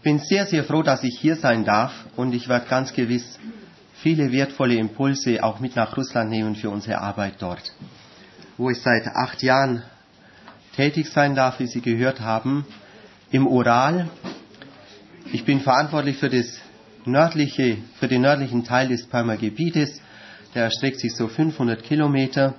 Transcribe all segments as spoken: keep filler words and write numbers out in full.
bin sehr, sehr froh, dass ich hier sein darf und ich werde ganz gewiss viele wertvolle Impulse auch mit nach Russland nehmen für unsere Arbeit dort. Wo ich seit acht Jahren tätig sein darf, wie Sie gehört haben, im Ural. Ich bin verantwortlich für das nördliche, für den nördlichen Teil des Permer Gebietes. Der erstreckt sich so fünfhundert Kilometer.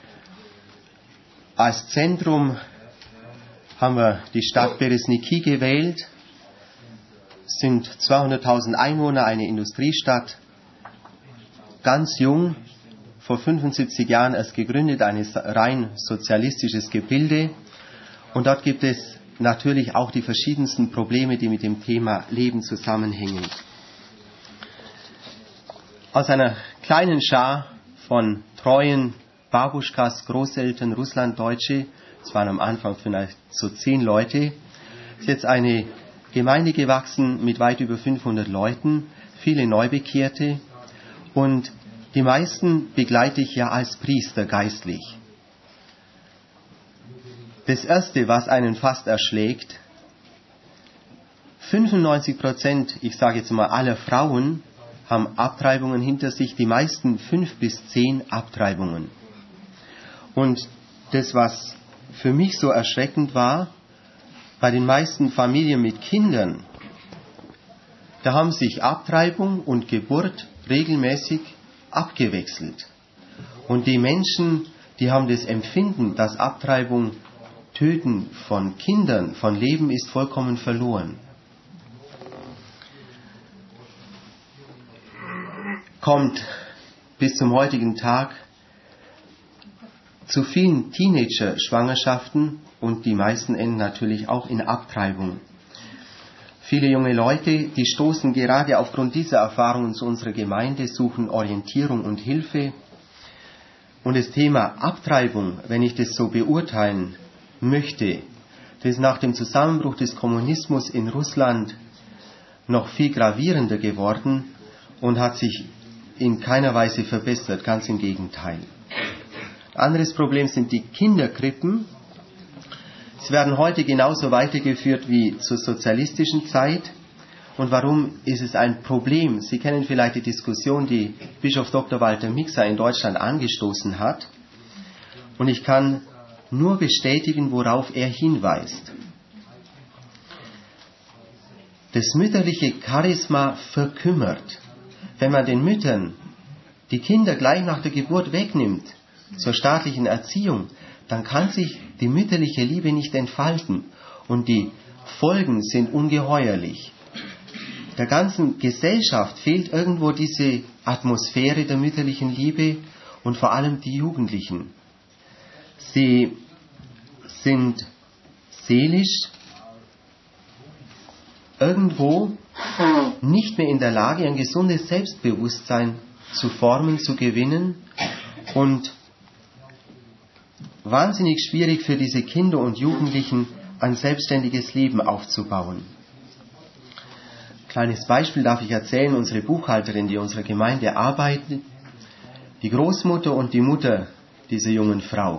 Als Zentrum haben wir die Stadt Beresniki gewählt. Es sind zweihunderttausend Einwohner, eine Industriestadt. Ganz jung, vor fünfundsiebzig Jahren erst gegründet, ein rein sozialistisches Gebilde. Und dort gibt es natürlich auch die verschiedensten Probleme, die mit dem Thema Leben zusammenhängen. Aus einer kleinen Schar von treuen Babuschkas, Großeltern, Russlanddeutsche, es waren am Anfang vielleicht so zehn Leute, ist jetzt eine Gemeinde gewachsen mit weit über fünfhundert Leuten, viele Neubekehrte und die meisten begleite ich ja als Priester geistlich. Das Erste, was einen fast erschlägt, fünfundneunzig Prozent, ich sage jetzt mal aller Frauen, haben Abtreibungen hinter sich, die meisten fünf bis zehn Abtreibungen. Und das, was für mich so erschreckend war, bei den meisten Familien mit Kindern, da haben sich Abtreibung und Geburt regelmäßig abgewechselt. Und die Menschen, die haben das Empfinden, dass Abtreibung, Töten von Kindern, von Leben ist vollkommen verloren. Kommt bis zum heutigen Tag zu vielen Teenager-Schwangerschaften und die meisten enden natürlich auch in Abtreibung. Viele junge Leute, die stoßen gerade aufgrund dieser Erfahrungen zu unserer Gemeinde, suchen Orientierung und Hilfe. Und das Thema Abtreibung, wenn ich das so beurteilen möchte, das ist nach dem Zusammenbruch des Kommunismus in Russland noch viel gravierender geworden und hat sich in keiner Weise verbessert, ganz im Gegenteil. Anderes Problem sind die Kinderkrippen. Sie werden heute genauso weitergeführt wie zur sozialistischen Zeit. Und warum ist es ein Problem? Sie kennen vielleicht die Diskussion, die Bischof Doktor Walter Mixer in Deutschland angestoßen hat. Und ich kann nur bestätigen, worauf er hinweist. Das mütterliche Charisma verkümmert. Wenn man den Müttern die Kinder gleich nach der Geburt wegnimmt, zur staatlichen Erziehung, dann kann sich die mütterliche Liebe nicht entfalten und die Folgen sind ungeheuerlich. Der ganzen Gesellschaft fehlt irgendwo diese Atmosphäre der mütterlichen Liebe und vor allem die Jugendlichen. Sie sind seelisch irgendwo nicht mehr in der Lage, ein gesundes Selbstbewusstsein zu formen, zu gewinnen und wahnsinnig schwierig für diese Kinder und Jugendlichen, ein selbstständiges Leben aufzubauen. Kleines Beispiel darf ich erzählen, unsere Buchhalterin, die unserer Gemeinde arbeitet, die Großmutter und die Mutter dieser jungen Frau.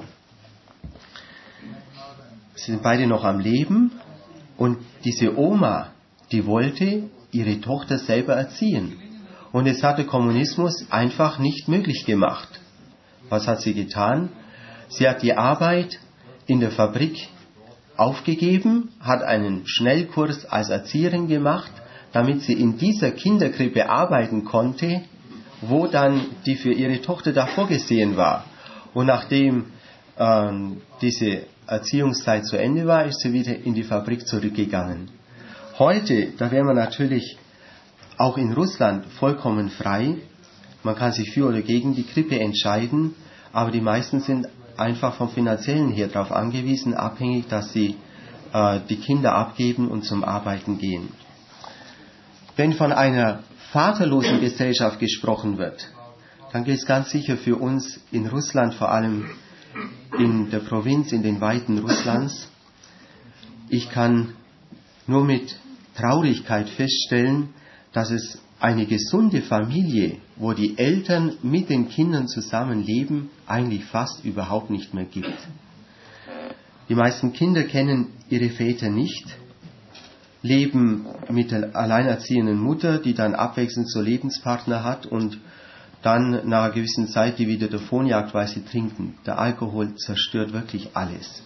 Sie sind beide noch am Leben und diese Oma, die wollte ihre Tochter selber erziehen. Und es hat der Kommunismus einfach nicht möglich gemacht. Was hat sie getan? Sie hat die Arbeit in der Fabrik aufgegeben, hat einen Schnellkurs als Erzieherin gemacht, damit sie in dieser Kinderkrippe arbeiten konnte, wo dann die für ihre Tochter da vorgesehen war. Und nachdem ähm, diese Erziehungszeit zu Ende war, ist sie wieder in die Fabrik zurückgegangen. Heute, da wäre man natürlich auch in Russland vollkommen frei. Man kann sich für oder gegen die Krippe entscheiden, aber die meisten sind einfach vom Finanziellen her darauf angewiesen, abhängig, dass sie äh, die Kinder abgeben und zum Arbeiten gehen. Wenn von einer vaterlosen Gesellschaft gesprochen wird, dann gilt es ganz sicher für uns in Russland, vor allem in der Provinz, in den Weiten Russlands. Ich kann nur mit Traurigkeit feststellen, dass es eine gesunde Familie, wo die Eltern mit den Kindern zusammenleben, eigentlich fast überhaupt nicht mehr gibt. Die meisten Kinder kennen ihre Väter nicht. leben mit der alleinerziehenden Mutter, die dann abwechselnd so Lebenspartner hat und dann nach einer gewissen Zeit die wieder davonjagt, weil sie trinken. Der Alkohol zerstört wirklich alles.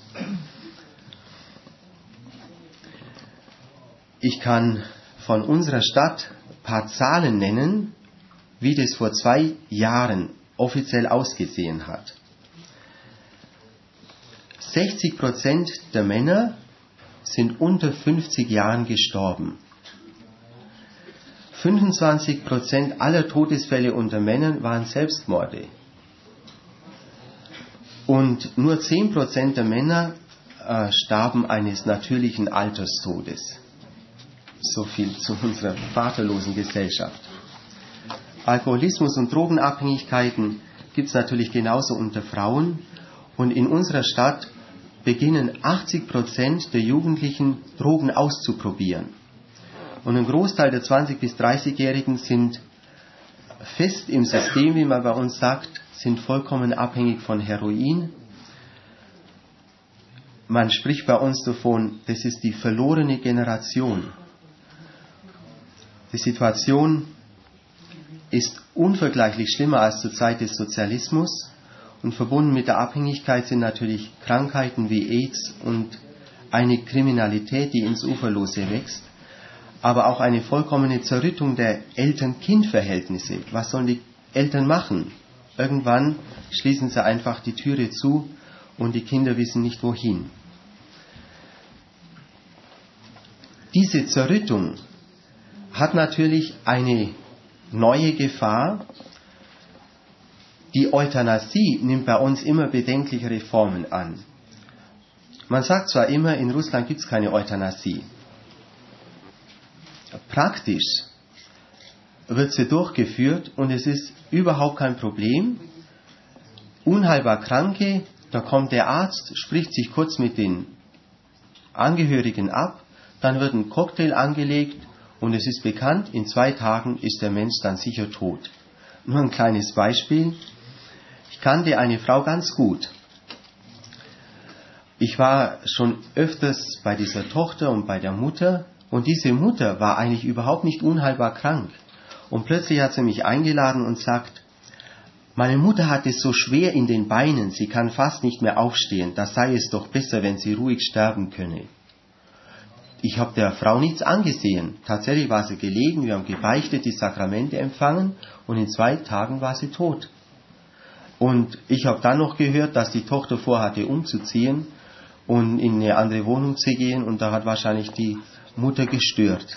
Ich kann von unserer Stadt ein paar Zahlen nennen, wie das vor zwei Jahren offiziell ausgesehen hat. sechzig Prozent der Männer sind unter fünfzig Jahren gestorben. fünfundzwanzig Prozent aller Todesfälle unter Männern waren Selbstmorde. Und nur zehn Prozent der Männer äh, starben eines natürlichen Alterstodes. So viel zu unserer vaterlosen Gesellschaft. Alkoholismus und Drogenabhängigkeiten gibt es natürlich genauso unter Frauen. Und in unserer Stadt beginnen achtzig Prozent der Jugendlichen Drogen auszuprobieren. Und ein Großteil der zwanzig- bis dreißigjährigen sind fest im System, wie man bei uns sagt, sind vollkommen abhängig von Heroin. Man spricht bei uns davon, das ist die verlorene Generation. Die Situation ist unvergleichlich schlimmer als zur Zeit des Sozialismus und verbunden mit der Abhängigkeit sind natürlich Krankheiten wie AIDS und eine Kriminalität, die ins Uferlose wächst, aber auch eine vollkommene Zerrüttung der Eltern-Kind-Verhältnisse. Was sollen die Eltern machen? Irgendwann schließen sie einfach die Türe zu und die Kinder wissen nicht wohin. Diese Zerrüttung hat natürlich eine neue Gefahr. Die Euthanasie nimmt bei uns immer bedenklichere Formen an. Man sagt zwar immer, in Russland gibt es keine Euthanasie. Praktisch wird sie durchgeführt und es ist überhaupt kein Problem. Unheilbar Kranke, da kommt der Arzt, spricht sich kurz mit den Angehörigen ab, dann wird ein Cocktail angelegt und es ist bekannt, in zwei Tagen ist der Mensch dann sicher tot. Nur ein kleines Beispiel. Ich kannte eine Frau ganz gut. Ich war schon öfters bei dieser Tochter und bei der Mutter und diese Mutter war eigentlich überhaupt nicht unheilbar krank. Und plötzlich hat sie mich eingeladen und sagt, meine Mutter hat es so schwer in den Beinen, sie kann fast nicht mehr aufstehen, da sei es doch besser, wenn sie ruhig sterben könne. Ich habe der Frau nichts angesehen. Tatsächlich war sie gelegen, wir haben gebeichtet, die Sakramente empfangen und in zwei Tagen war sie tot. Und ich habe dann noch gehört, dass die Tochter vorhatte umzuziehen und in eine andere Wohnung zu gehen und da hat wahrscheinlich die Mutter gestört.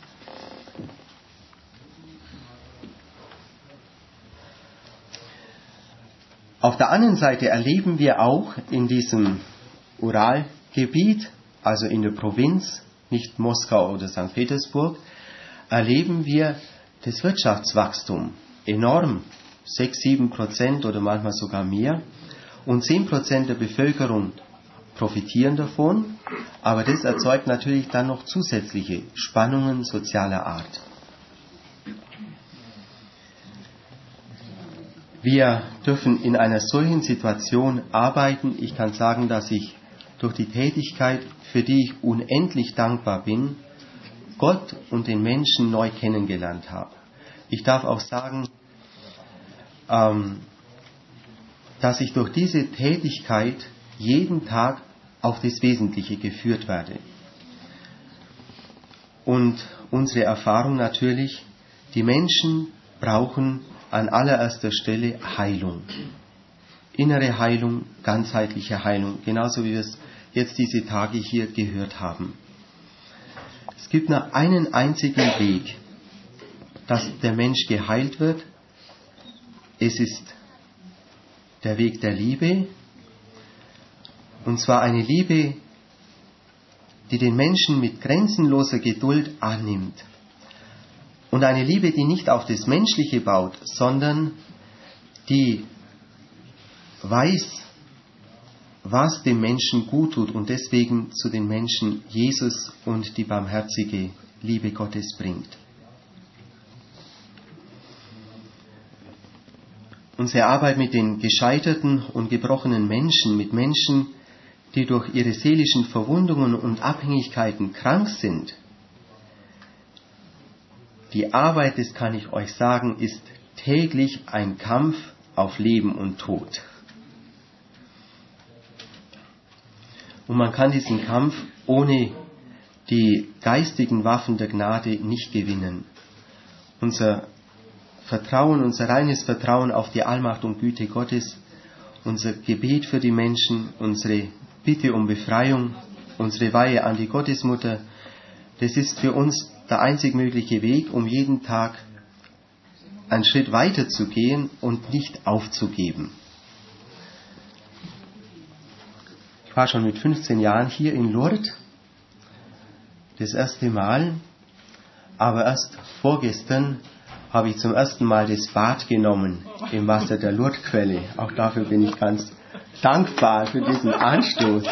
Auf der anderen Seite erleben wir auch in diesem Uralgebiet, also in der Provinz, nicht Moskau oder Sankt Petersburg, erleben wir das Wirtschaftswachstum enorm, sechs, sieben Prozent oder manchmal sogar mehr. Und zehn Prozent der Bevölkerung profitieren davon, aber das erzeugt natürlich dann noch zusätzliche Spannungen sozialer Art. Wir dürfen in einer solchen Situation arbeiten. Ich kann sagen, dass ich durch die Tätigkeit, für die ich unendlich dankbar bin, Gott und den Menschen neu kennengelernt habe. Ich darf auch sagen, ähm, dass ich durch diese Tätigkeit jeden Tag auf das Wesentliche geführt werde. Und unsere Erfahrung natürlich, die Menschen brauchen an allererster Stelle Heilung. Innere Heilung, ganzheitliche Heilung, genauso wie wir es jetzt diese Tage hier gehört haben. Es gibt nur einen einzigen Weg, dass der Mensch geheilt wird. Es ist der Weg der Liebe, und zwar eine Liebe, die den Menschen mit grenzenloser Geduld annimmt. Und eine Liebe, die nicht auf das Menschliche baut, sondern die weiß, was dem Menschen gut tut und deswegen zu den Menschen Jesus und die barmherzige Liebe Gottes bringt. Unsere Arbeit mit den gescheiterten und gebrochenen Menschen, mit Menschen, die durch ihre seelischen Verwundungen und Abhängigkeiten krank sind, die Arbeit, das kann ich euch sagen, ist täglich ein Kampf auf Leben und Tod. Und man kann diesen Kampf ohne die geistigen Waffen der Gnade nicht gewinnen. Unser Vertrauen, unser reines Vertrauen auf die Allmacht und Güte Gottes, unser Gebet für die Menschen, unsere Bitte um Befreiung, unsere Weihe an die Gottesmutter, das ist für uns der einzig mögliche Weg, um jeden Tag einen Schritt weiter zu gehen und nicht aufzugeben. Ich war schon mit fünfzehn Jahren hier in Lourdes, das erste Mal, aber erst vorgestern habe ich zum ersten Mal das Bad genommen im Wasser der Lourdes-Quelle. Auch dafür bin ich ganz dankbar für diesen Anstoß.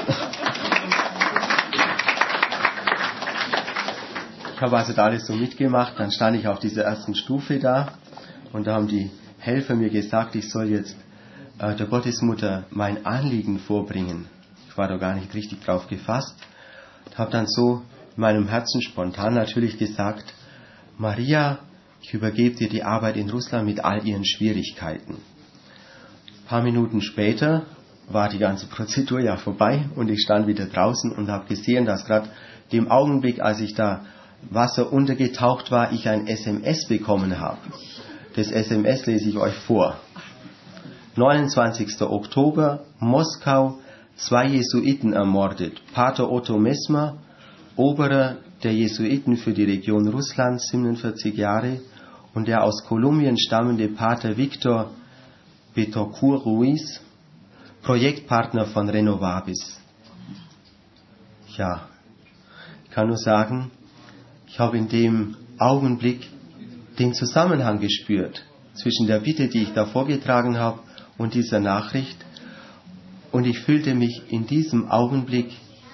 Ich habe also da alles so mitgemacht, dann stand ich auf dieser ersten Stufe da und da haben die Helfer mir gesagt, ich soll jetzt äh, der Gottesmutter mein Anliegen vorbringen. Ich war da gar nicht richtig drauf gefasst. Ich habe dann so in meinem Herzen spontan natürlich gesagt, Maria, ich übergebe dir die Arbeit in Russland mit all ihren Schwierigkeiten. Ein paar Minuten später war die ganze Prozedur ja vorbei und ich stand wieder draußen und habe gesehen, dass gerade dem Augenblick, als ich da Wasser untergetaucht war, ich ein S M S bekommen habe. Das S M S lese ich euch vor. neunundzwanzigster Oktober, Moskau, zwei Jesuiten ermordet. Pater Otto Messmer, Oberer der Jesuiten für die Region Russland, siebenundvierzig Jahre, und der aus Kolumbien stammende Pater Victor Betancourt Ruiz, Projektpartner von Renovabis. Ja, ich kann nur sagen, ich habe in dem Augenblick den Zusammenhang gespürt zwischen der Bitte, die ich da vorgetragen habe, und dieser Nachricht. Und ich fühlte mich in diesem Augenblick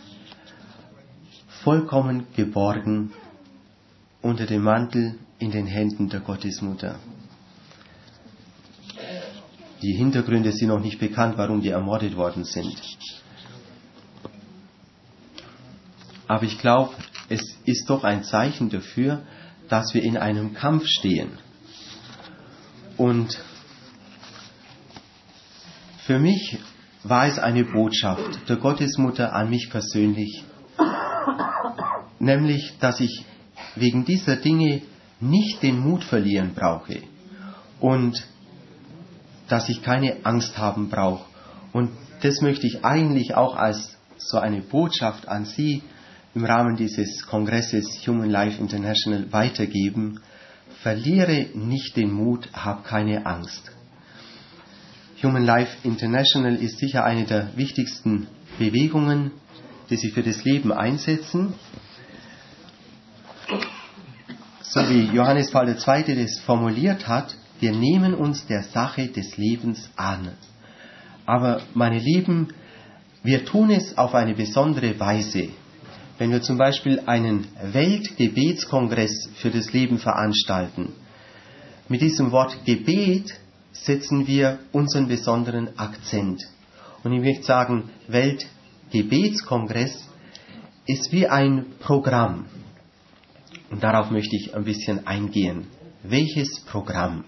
vollkommen geborgen unter dem Mantel in den Händen der Gottesmutter. Die Hintergründe sind noch nicht bekannt, warum die ermordet worden sind. Aber ich glaube, es ist doch ein Zeichen dafür, dass wir in einem Kampf stehen. Und für mich war es eine Botschaft der Gottesmutter an mich persönlich, nämlich, dass ich wegen dieser Dinge nicht den Mut verlieren brauche und dass ich keine Angst haben brauche. Und das möchte ich eigentlich auch als so eine Botschaft an Sie im Rahmen dieses Kongresses Human Life International weitergeben. Verliere nicht den Mut, hab keine Angst. Human Life International ist sicher eine der wichtigsten Bewegungen, die sich für das Leben einsetzen. So wie Johannes Paul der Zweite das formuliert hat, wir nehmen uns der Sache des Lebens an. Aber, meine Lieben, wir tun es auf eine besondere Weise. Wenn wir zum Beispiel einen Weltgebetskongress für das Leben veranstalten, mit diesem Wort Gebet setzen wir unseren besonderen Akzent. Und ich möchte sagen, Weltgebetskongress ist wie ein Programm. Und darauf möchte ich ein bisschen eingehen. Welches Programm?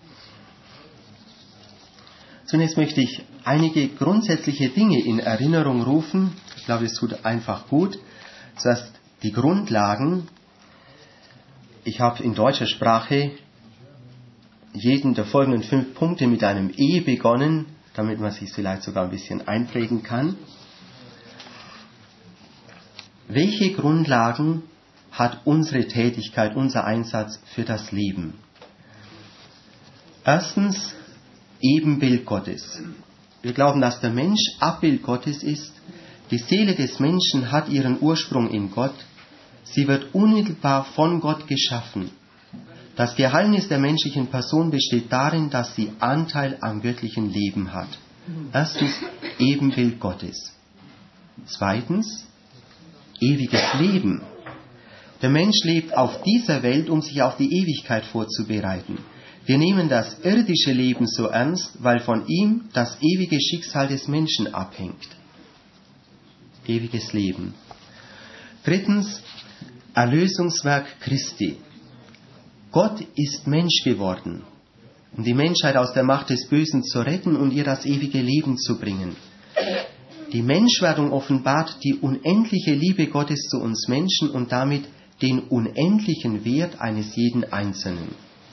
Zunächst möchte ich einige grundsätzliche Dinge in Erinnerung rufen. Ich glaube, es tut einfach gut. Zuerst die Grundlagen. Ich habe in deutscher Sprache jeden der folgenden fünf Punkte mit einem E begonnen, damit man sich vielleicht sogar ein bisschen einprägen kann. Welche Grundlagen hat unsere Tätigkeit, unser Einsatz für das Leben? Erstens, Ebenbild Gottes. Wir glauben, dass der Mensch Abbild Gottes ist. Die Seele des Menschen hat ihren Ursprung in Gott. Sie wird unmittelbar von Gott geschaffen. Das Geheimnis der menschlichen Person besteht darin, dass sie Anteil am göttlichen Leben hat. Erstens, Ebenbild Gottes. Zweitens, ewiges Leben. Der Mensch lebt auf dieser Welt, um sich auf die Ewigkeit vorzubereiten. Wir nehmen das irdische Leben so ernst, weil von ihm das ewige Schicksal des Menschen abhängt. Ewiges Leben. Drittens, Erlösungswerk Christi. Gott ist Mensch geworden, um die Menschheit aus der Macht des Bösen zu retten und ihr das ewige Leben zu bringen. Die Menschwerdung offenbart die unendliche Liebe Gottes zu uns Menschen und damit den unendlichen Wert eines jeden Einzelnen.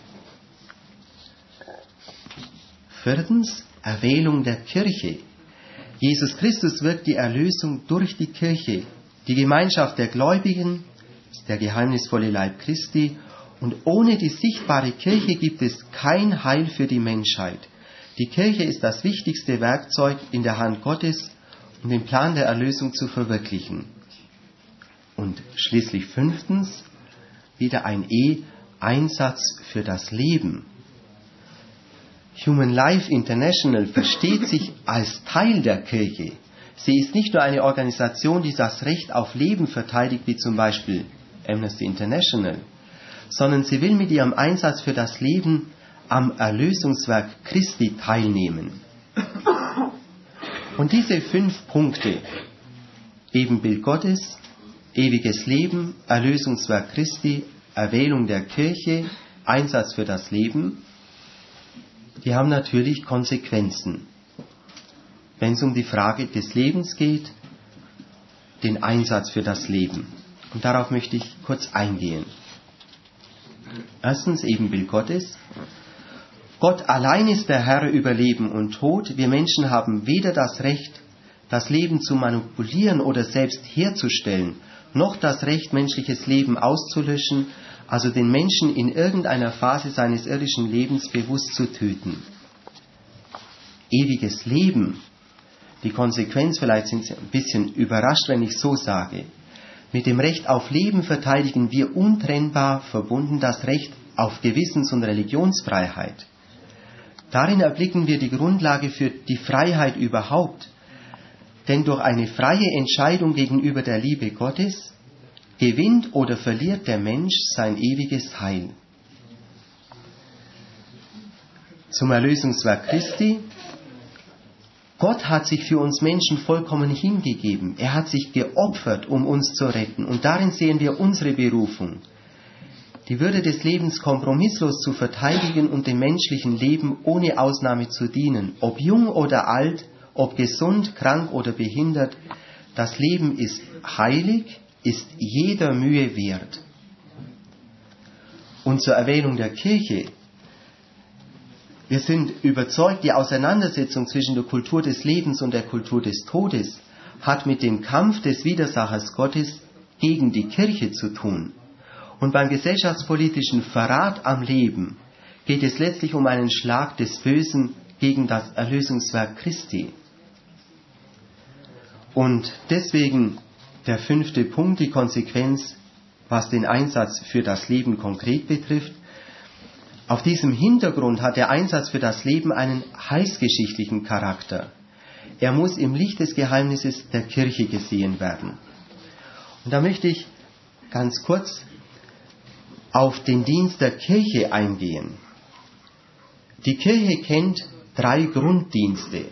Viertens, Erwählung der Kirche. Jesus Christus wirkt die Erlösung durch die Kirche. Die Gemeinschaft der Gläubigen ist der geheimnisvolle Leib Christi und ohne die sichtbare Kirche gibt es kein Heil für die Menschheit. Die Kirche ist das wichtigste Werkzeug in der Hand Gottes, um den Plan der Erlösung zu verwirklichen. Und schließlich fünftens, wieder ein E, Einsatz für das Leben. Human Life International versteht sich als Teil der Kirche. Sie ist nicht nur eine Organisation, die das Recht auf Leben verteidigt, wie zum Beispiel Amnesty International, sondern sie will mit ihrem Einsatz für das Leben am Erlösungswerk Christi teilnehmen. Und diese fünf Punkte, Ebenbild Gottes, ewiges Leben, Erlösungswerk Christi, Erwählung der Kirche, Einsatz für das Leben, die haben natürlich Konsequenzen. Wenn es um die Frage des Lebens geht, den Einsatz für das Leben. Und darauf möchte ich kurz eingehen. Erstens, Ebenbild Gottes. Gott allein ist der Herr über Leben und Tod. Wir Menschen haben weder das Recht, das Leben zu manipulieren oder selbst herzustellen, noch das Recht, menschliches Leben auszulöschen, also den Menschen in irgendeiner Phase seines irdischen Lebens bewusst zu töten. Ewiges Leben. Die Konsequenz, vielleicht sind Sie ein bisschen überrascht, wenn ich so sage. Mit dem Recht auf Leben verteidigen wir untrennbar verbunden das Recht auf Gewissens- und Religionsfreiheit. Darin erblicken wir die Grundlage für die Freiheit überhaupt. Denn durch eine freie Entscheidung gegenüber der Liebe Gottes gewinnt oder verliert der Mensch sein ewiges Heil. Zum Erlösungswerk Christi. Gott hat sich für uns Menschen vollkommen hingegeben. Er hat sich geopfert, um uns zu retten. Und darin sehen wir unsere Berufung. Die Würde des Lebens kompromisslos zu verteidigen und dem menschlichen Leben ohne Ausnahme zu dienen. Ob jung oder alt, ob gesund, krank oder behindert, das Leben ist heilig, ist jeder Mühe wert. Und zur Erwählung der Kirche. Wir sind überzeugt, die Auseinandersetzung zwischen der Kultur des Lebens und der Kultur des Todes hat mit dem Kampf des Widersachers Gottes gegen die Kirche zu tun. Und beim gesellschaftspolitischen Verrat am Leben geht es letztlich um einen Schlag des Bösen gegen das Erlösungswerk Christi. Und deswegen der fünfte Punkt, die Konsequenz, was den Einsatz für das Leben konkret betrifft. Auf diesem Hintergrund hat der Einsatz für das Leben einen heilsgeschichtlichen Charakter. Er muss im Licht des Geheimnisses der Kirche gesehen werden. Und da möchte ich ganz kurz auf den Dienst der Kirche eingehen. Die Kirche kennt drei Grunddienste.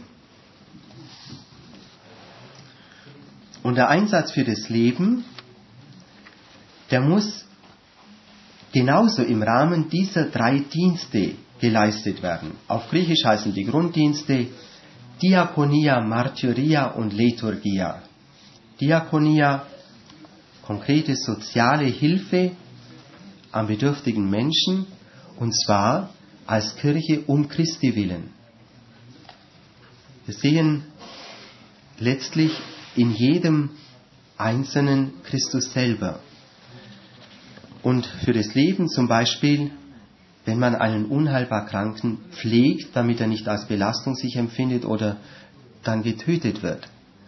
Und der Einsatz für das Leben, der muss genauso im Rahmen dieser drei Dienste geleistet werden. Auf Griechisch heißen die Grunddienste Diakonia, Martyria und Liturgia. Diakonia, konkrete soziale Hilfe an bedürftigen Menschen, und zwar als Kirche um Christi willen. Wir sehen letztlich in jedem Einzelnen Christus selber. Und für das Leben zum Beispiel, wenn man einen unheilbar Kranken pflegt, damit er nicht als Belastung sich empfindet oder dann getötet wird.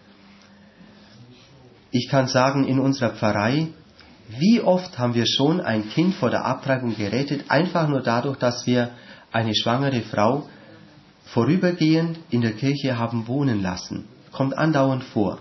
Ich kann sagen, in unserer Pfarrei, wie oft haben wir schon ein Kind vor der Abtreibung gerettet, einfach nur dadurch, dass wir eine schwangere Frau vorübergehend in der Kirche haben wohnen lassen. Kommt andauernd vor.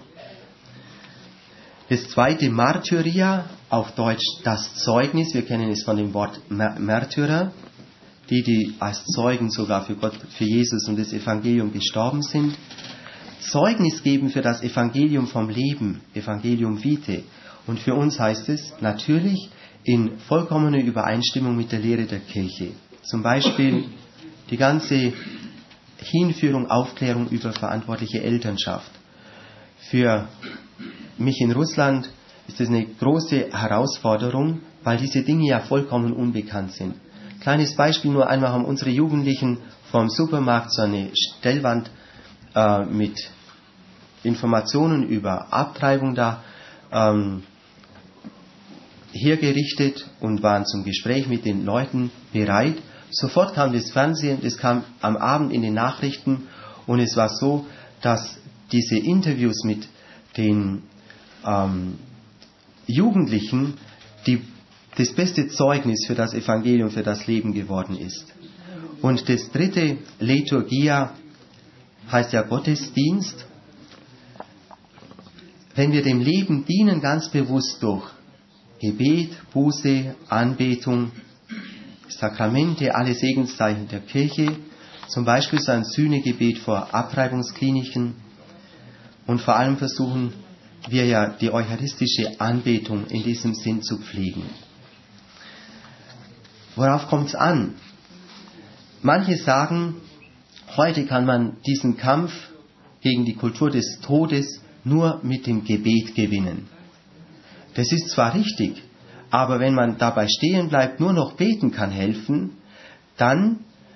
Das zweite, Martyria, auf Deutsch das Zeugnis, wir kennen es von dem Wort Märtyrer, die, die als Zeugen sogar für Gott, für Jesus und das Evangelium gestorben sind. Zeugnis geben für das Evangelium vom Leben, Evangelium Vitae. Und für uns heißt es natürlich, in vollkommener Übereinstimmung mit der Lehre der Kirche. Zum Beispiel die ganze Hinführung, Aufklärung über verantwortliche Elternschaft. Für mich in Russland ist das eine große Herausforderung, weil diese Dinge ja vollkommen unbekannt sind. Kleines Beispiel nur einmal: haben unsere Jugendlichen vom Supermarkt so eine Stellwand äh, mit Informationen über Abtreibung da ähm, hergerichtet und waren zum Gespräch mit den Leuten bereit. Sofort kam das Fernsehen, das kam am Abend in den Nachrichten, und es war so, dass diese Interviews mit den ähm, Jugendlichen die, das beste Zeugnis für das Evangelium, für das Leben geworden ist. Und das dritte, Liturgia, heißt ja Gottesdienst. Wenn wir dem Leben dienen, ganz bewusst durch Gebet, Buße, Anbetung, Sakramente, alle Segenszeichen der Kirche, zum Beispiel sein Sühnegebet vor Abtreibungskliniken, und vor allem versuchen wir ja die eucharistische Anbetung in diesem Sinn zu pflegen. Worauf kommt es an? Manche sagen, heute kann man diesen Kampf gegen die Kultur des Todes nur mit dem Gebet gewinnen. Das ist zwar richtig, aber wenn man dabei stehen bleibt, nur noch beten kann helfen, dann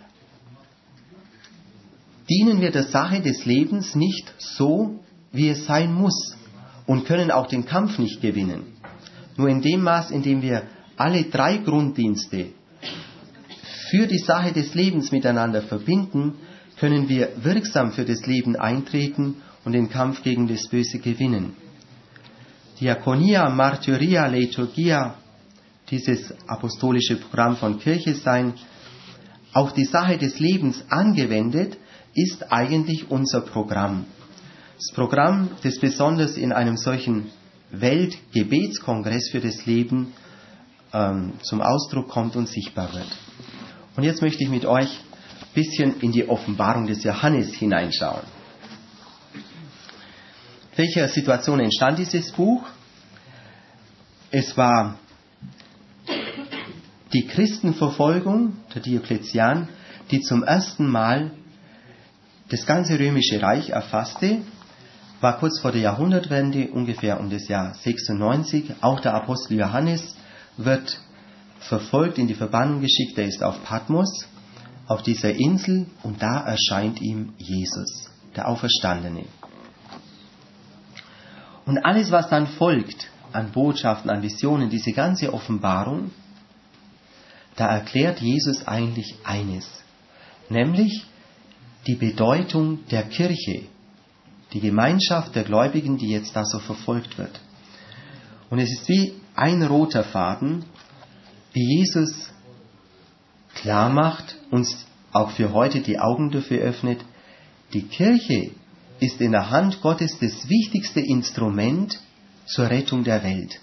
dienen wir der Sache des Lebens nicht so, wie es sein muss, und können auch den Kampf nicht gewinnen. Nur in dem Maß, in dem wir alle drei Grunddienste für die Sache des Lebens miteinander verbinden, können wir wirksam für das Leben eintreten und den Kampf gegen das Böse gewinnen. Diakonia, Martyria, Liturgia, dieses apostolische Programm von Kirche sein, auf die Sache des Lebens angewendet, ist eigentlich unser Programm. Das Programm, das besonders in einem solchen Weltgebetskongress für das Leben ähm, zum Ausdruck kommt und sichtbar wird. Und jetzt möchte ich mit euch ein bisschen in die Offenbarung des Johannes hineinschauen. In welcher Situation entstand dieses Buch? Es war die Christenverfolgung der Diokletian, die zum ersten Mal das ganze römische Reich erfasste, war kurz vor der Jahrhundertwende, ungefähr um das Jahr sechsundneunzig. Auch der Apostel Johannes wird verfolgt, in die Verbannung geschickt. Er ist auf Patmos, auf dieser Insel, und da erscheint ihm Jesus, der Auferstandene. Und alles, was dann folgt, an Botschaften, an Visionen, diese ganze Offenbarung, da erklärt Jesus eigentlich eines, nämlich die Bedeutung der Kirche, die Gemeinschaft der Gläubigen, die jetzt da so verfolgt wird. Und es ist wie ein roter Faden, wie Jesus klar macht, uns auch für heute die Augen dafür öffnet, die Kirche ist in der Hand Gottes das wichtigste Instrument zur Rettung der Welt.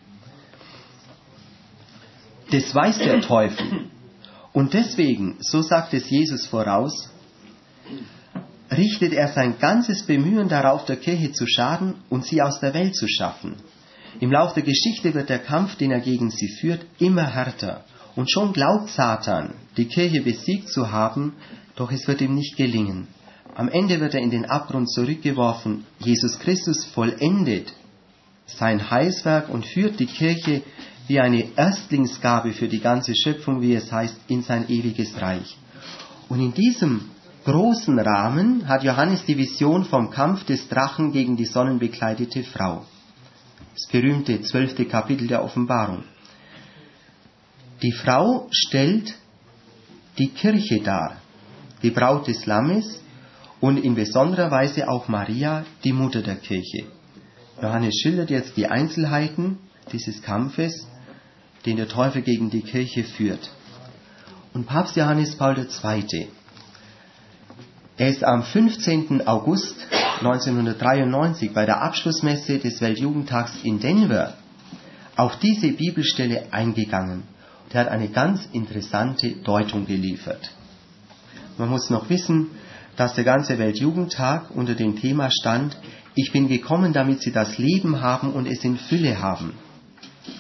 Das weiß der Teufel. Und deswegen, so sagt es Jesus voraus, richtet er sein ganzes Bemühen darauf, der Kirche zu schaden und sie aus der Welt zu schaffen. Im Lauf der Geschichte wird der Kampf, den er gegen sie führt, immer härter. Und schon glaubt Satan, die Kirche besiegt zu haben, doch es wird ihm nicht gelingen. Am Ende wird er in den Abgrund zurückgeworfen. Jesus Christus vollendet sein Heilswerk und führt die Kirche wie eine Erstlingsgabe für die ganze Schöpfung, wie es heißt, in sein ewiges Reich. Und in diesem großen Rahmen hat Johannes die Vision vom Kampf des Drachen gegen die sonnenbekleidete Frau. Das berühmte zwölfte Kapitel der Offenbarung. Die Frau stellt die Kirche dar, die Braut des Lammes, und in besonderer Weise auch Maria, die Mutter der Kirche. Johannes schildert jetzt die Einzelheiten dieses Kampfes, den der Teufel gegen die Kirche führt. Und Papst Johannes Paul der Zweite, er ist am fünfzehnten August neunzehnhundertdreiundneunzig bei der Abschlussmesse des Weltjugendtags in Denver auf diese Bibelstelle eingegangen. Und er hat eine ganz interessante Deutung geliefert. Man muss noch wissen, dass der ganze Weltjugendtag unter dem Thema stand: Ich bin gekommen, damit sie das Leben haben und es in Fülle haben.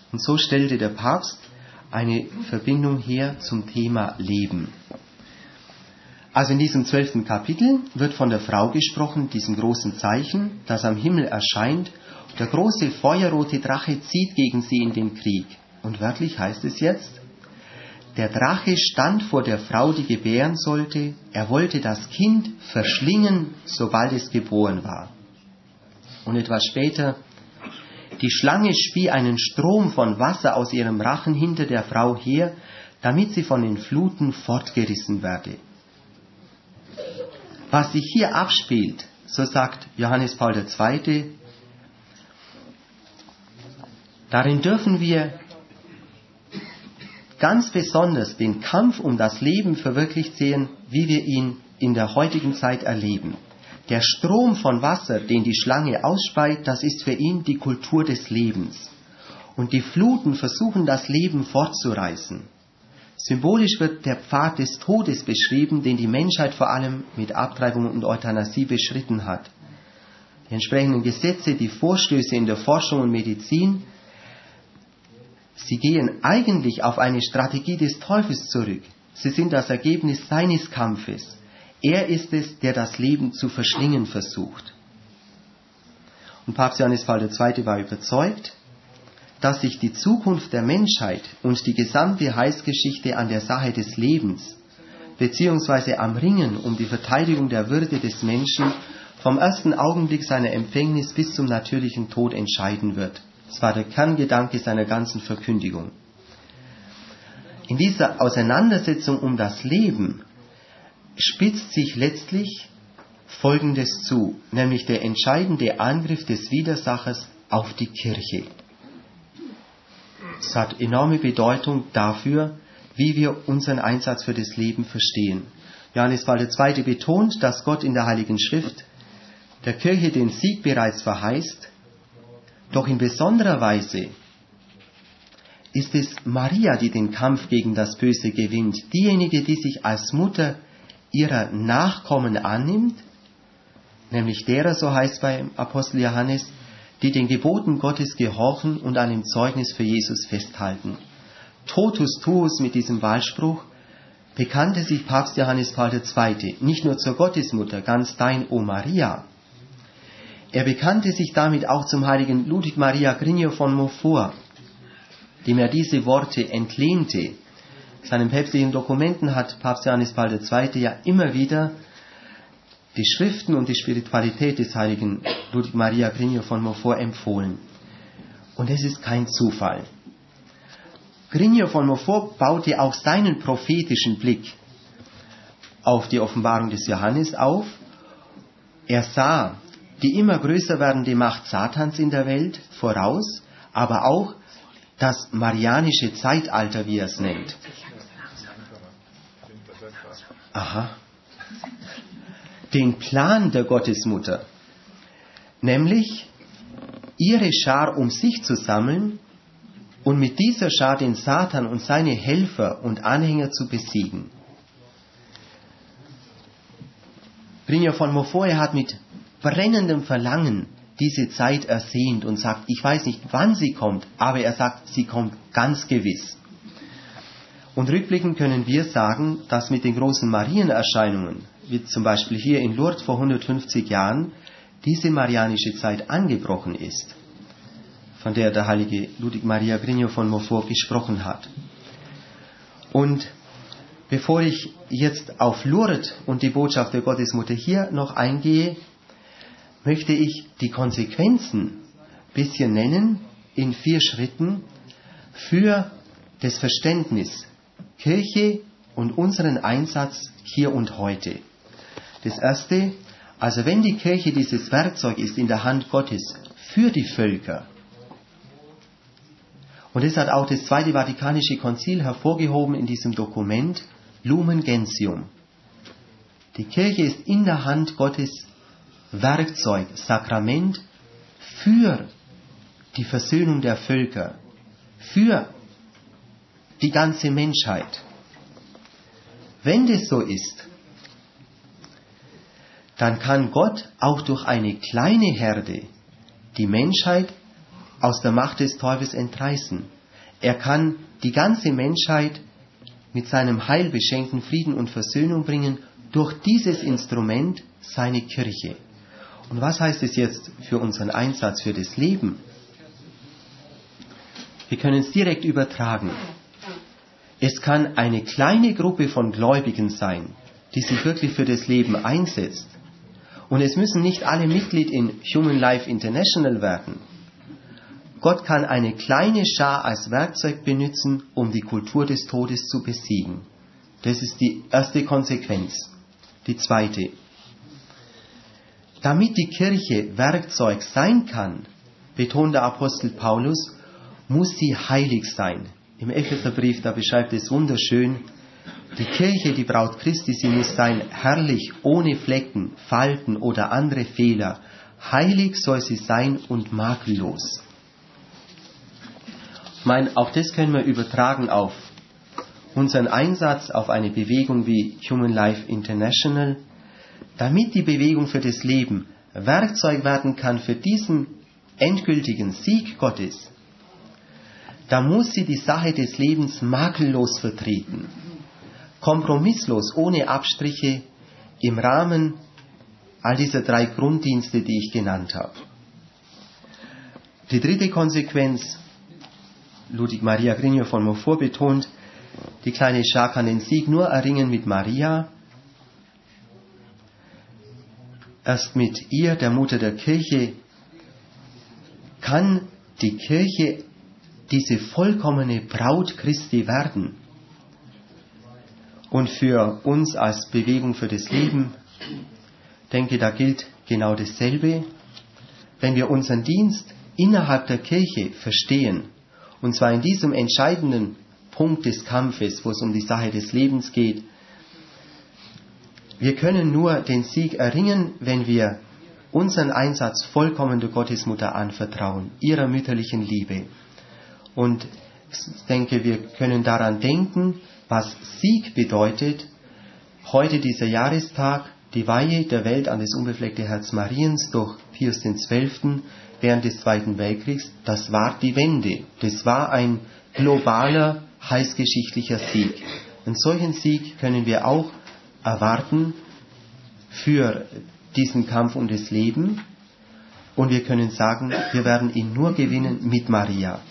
Und so stellte der Papst eine Verbindung her zum Thema Leben. Also in diesem zwölften Kapitel wird von der Frau gesprochen, diesem großen Zeichen, das am Himmel erscheint. Der große feuerrote Drache zieht gegen sie in den Krieg. Und wörtlich heißt es jetzt, der Drache stand vor der Frau, die gebären sollte. Er wollte das Kind verschlingen, sobald es geboren war. Und etwas später, die Schlange spie einen Strom von Wasser aus ihrem Rachen hinter der Frau her, damit sie von den Fluten fortgerissen werde. Was sich hier abspielt, so sagt Johannes Paul der Zweite, darin dürfen wir ganz besonders den Kampf um das Leben verwirklicht sehen, wie wir ihn in der heutigen Zeit erleben. Der Strom von Wasser, den die Schlange ausspeit, das ist für ihn die Kultur des Lebens. Und die Fluten versuchen, das Leben fortzureißen. Symbolisch wird der Pfad des Todes beschrieben, den die Menschheit vor allem mit Abtreibung und Euthanasie beschritten hat. Die entsprechenden Gesetze, die Vorstöße in der Forschung und Medizin, sie gehen eigentlich auf eine Strategie des Teufels zurück. Sie sind das Ergebnis seines Kampfes. Er ist es, der das Leben zu verschlingen versucht. Und Papst Johannes Paul der Zweite war überzeugt, dass sich die Zukunft der Menschheit und die gesamte Heilsgeschichte an der Sache des Lebens, beziehungsweise am Ringen um die Verteidigung der Würde des Menschen, vom ersten Augenblick seiner Empfängnis bis zum natürlichen Tod entscheiden wird. Das war der Kerngedanke seiner ganzen Verkündigung. In dieser Auseinandersetzung um das Leben spitzt sich letztlich Folgendes zu, nämlich der entscheidende Angriff des Widersachers auf die Kirche. Es hat enorme Bedeutung dafür, wie wir unseren Einsatz für das Leben verstehen. Johannes Paul der Zweite betont, dass Gott in der Heiligen Schrift der Kirche den Sieg bereits verheißt, doch in besonderer Weise ist es Maria, die den Kampf gegen das Böse gewinnt, diejenige, die sich als Mutter ihrer Nachkommen annimmt, nämlich derer, so heißt beim Apostel Johannes, die den Geboten Gottes gehorchen und an dem Zeugnis für Jesus festhalten. Totus tuus, mit diesem Wahlspruch, bekannte sich Papst Johannes Paul der Zweite nicht nur zur Gottesmutter, ganz dein, O Maria. Er bekannte sich damit auch zum heiligen Ludwig Maria Grignion von Montfort, dem er diese Worte entlehnte. In seinen päpstlichen Dokumenten hat Papst Johannes Paul der Zweite ja immer wieder die Schriften und die Spiritualität des heiligen Ludwig Maria Grignion von Montfort empfohlen. Und es ist kein Zufall. Grignion von Montfort baute auch seinen prophetischen Blick auf die Offenbarung des Johannes auf. Er sah die immer größer werdende Macht Satans in der Welt voraus, aber auch das marianische Zeitalter, wie er es nennt. Aha. Den Plan der Gottesmutter, nämlich ihre Schar um sich zu sammeln und mit dieser Schar den Satan und seine Helfer und Anhänger zu besiegen. Grignion von Montfort hat mit brennendem Verlangen diese Zeit ersehnt und sagt, ich weiß nicht, wann sie kommt, aber er sagt, sie kommt ganz gewiss. Und rückblickend können wir sagen, dass mit den großen Marienerscheinungen, wie zum Beispiel hier in Lourdes vor hundertfünfzig Jahren, diese marianische Zeit angebrochen ist, von der der heilige Ludwig Maria Grignion von Montfort gesprochen hat. Und bevor ich jetzt auf Lourdes und die Botschaft der Gottesmutter hier noch eingehe, möchte ich die Konsequenzen ein bisschen nennen in vier Schritten für das Verständnis Kirche und unseren Einsatz hier und heute. Das erste, also wenn die Kirche dieses Werkzeug ist in der Hand Gottes für die Völker, und das hat auch das Zweite Vatikanische Konzil hervorgehoben in diesem Dokument Lumen Gentium. Die Kirche ist in der Hand Gottes Werkzeug, Sakrament für die Versöhnung der Völker, für die ganze Menschheit. Wenn das so ist, dann kann Gott auch durch eine kleine Herde die Menschheit aus der Macht des Teufels entreißen. er kann die ganze Menschheit mit seinem Heil beschenken, Frieden und Versöhnung bringen durch dieses Instrument, seine Kirche. Und was heißt es jetzt für unseren Einsatz, für das Leben? Wir können es direkt übertragen. Es kann eine kleine Gruppe von Gläubigen sein, die sich wirklich für das Leben einsetzt. Und es müssen nicht alle Mitglied in Human Life International werden. Gott kann eine kleine Schar als Werkzeug benutzen, um die Kultur des Todes zu besiegen. Das ist die erste Konsequenz. Die zweite. Damit die Kirche Werkzeug sein kann, betont der Apostel Paulus, muss sie heilig sein. Im Epheserbrief, da beschreibt es wunderschön, die Kirche, die Braut Christi, sie muss sein herrlich, ohne Flecken, Falten oder andere Fehler. Heilig soll sie sein und makellos. Ich meine, auch das können wir übertragen auf unseren Einsatz, auf eine Bewegung wie Human Life International, damit die Bewegung für das Leben Werkzeug werden kann für diesen endgültigen Sieg Gottes. Da muss sie die Sache des Lebens makellos vertreten, kompromisslos, ohne Abstriche, im Rahmen all dieser drei Grunddienste, die ich genannt habe. Die dritte Konsequenz, Ludwig Maria Grigno von Montfort betont, die kleine Schar kann den Sieg nur erringen mit Maria. Erst mit ihr, der Mutter der Kirche, kann die Kirche diese vollkommene Braut Christi werden. Und für uns als Bewegung für das Leben, denke, da gilt genau dasselbe. Wenn wir unseren Dienst innerhalb der Kirche verstehen, und zwar in diesem entscheidenden Punkt des Kampfes, wo es um die Sache des Lebens geht, wir können nur den Sieg erringen, wenn wir unseren Einsatz vollkommen der Gottesmutter anvertrauen, ihrer mütterlichen Liebe. Und ich denke, wir können daran denken, was Sieg bedeutet. Heute dieser Jahrestag, die Weihe der Welt an das unbefleckte Herz Mariens durch Pius den Zwölften während des Zweiten Weltkriegs, das war die Wende. Das war ein globaler, heilsgeschichtlicher Sieg. Einen solchen Sieg können wir auch erwarten für diesen Kampf um das Leben. Und wir können sagen, wir werden ihn nur gewinnen mit Maria.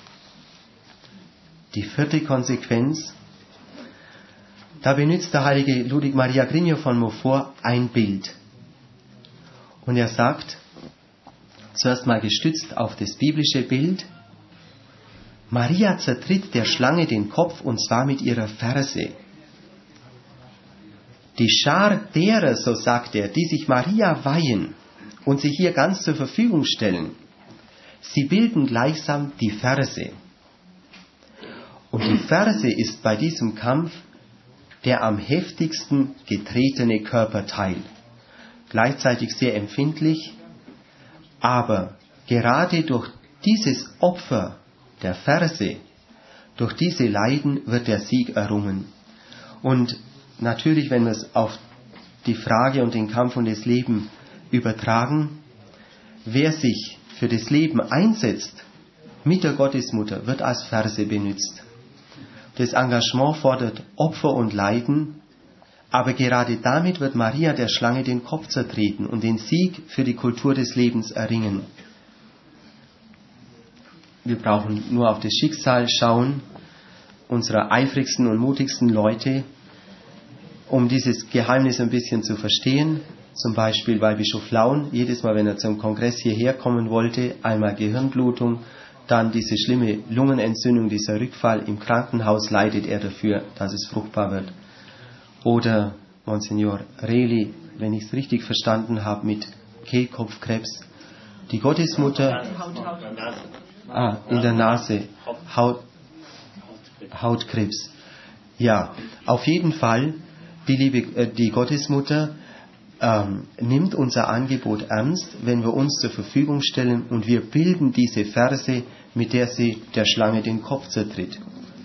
Die vierte Konsequenz, da benutzt der heilige Ludwig Maria Grigno von Montfort ein Bild. Und er sagt, zuerst mal gestützt auf das biblische Bild, Maria zertritt der Schlange den Kopf, und zwar mit ihrer Ferse. Die Schar derer, so sagt er, die sich Maria weihen und sich hier ganz zur Verfügung stellen, sie bilden gleichsam die Ferse. Und die Ferse ist bei diesem Kampf der am heftigsten getretene Körperteil. Gleichzeitig sehr empfindlich, aber gerade durch dieses Opfer der Ferse, durch diese Leiden wird der Sieg errungen. Und natürlich, wenn wir es auf die Frage und den Kampf um das Leben übertragen, wer sich für das Leben einsetzt mit der Gottesmutter, wird als Ferse benutzt. Das Engagement fordert Opfer und Leiden, aber gerade damit wird Maria der Schlange den Kopf zertreten und den Sieg für die Kultur des Lebens erringen. Wir brauchen nur auf das Schicksal schauen, unserer eifrigsten und mutigsten Leute, um dieses Geheimnis ein bisschen zu verstehen. Zum Beispiel bei Bischof Laun, jedes Mal, wenn er zum Kongress hierher kommen wollte, einmal Gehirnblutung, dann diese schlimme Lungenentzündung, dieser Rückfall im Krankenhaus, leidet er dafür, dass es fruchtbar wird. Oder Monsignor Reli, wenn ich es richtig verstanden habe, mit Kehlkopfkrebs. Die Gottesmutter, ah, in der Nase, Haut, Hautkrebs. Ja, auf jeden Fall, die, liebe, äh, die Gottesmutter ähm, nimmt unser Angebot ernst, wenn wir uns zur Verfügung stellen und wir bilden diese Ferse, mit der sie der Schlange den Kopf zertritt.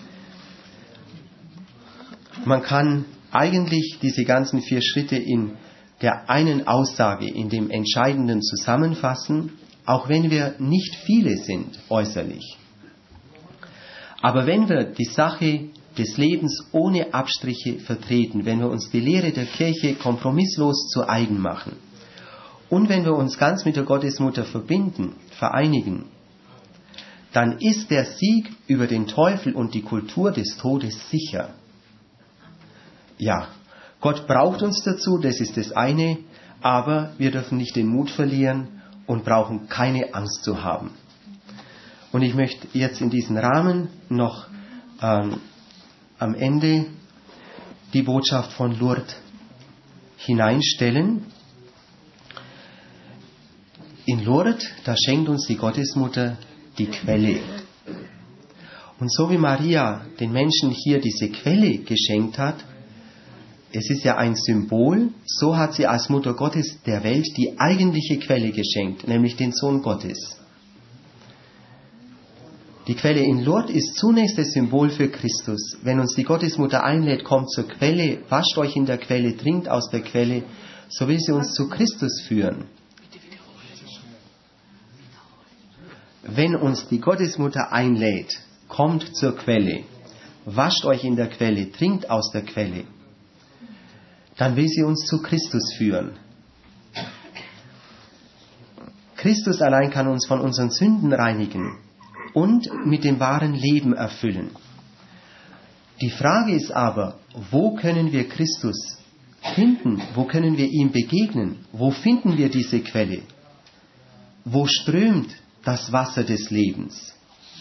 Man kann eigentlich diese ganzen vier Schritte in der einen Aussage, in dem Entscheidenden zusammenfassen, auch wenn wir nicht viele sind äußerlich. Aber wenn wir die Sache des Lebens ohne Abstriche vertreten, wenn wir uns die Lehre der Kirche kompromisslos zu eigen machen und wenn wir uns ganz mit der Gottesmutter verbinden, vereinigen, dann ist der Sieg über den Teufel und die Kultur des Todes sicher. Ja, Gott braucht uns dazu, das ist das eine, aber wir dürfen nicht den Mut verlieren und brauchen keine Angst zu haben. Und ich möchte jetzt in diesen Rahmen noch ähm, am Ende die Botschaft von Lourdes hineinstellen. In Lourdes, da schenkt uns die Gottesmutter die Quelle. Und so wie Maria den Menschen hier diese Quelle geschenkt hat, es ist ja ein Symbol, so hat sie als Mutter Gottes der Welt die eigentliche Quelle geschenkt, nämlich den Sohn Gottes. Die Quelle in Lourdes ist zunächst das Symbol für Christus. Wenn uns die Gottesmutter einlädt, kommt zur Quelle, wascht euch in der Quelle, trinkt aus der Quelle, so will sie uns zu Christus führen. Wenn uns die Gottesmutter einlädt, kommt zur Quelle, wascht euch in der Quelle, trinkt aus der Quelle, dann will sie uns zu Christus führen. Christus allein kann uns von unseren Sünden reinigen und mit dem wahren Leben erfüllen. Die Frage ist aber, wo können wir Christus finden? Wo können wir ihm begegnen? Wo finden wir diese Quelle? Wo strömt das Wasser des Lebens?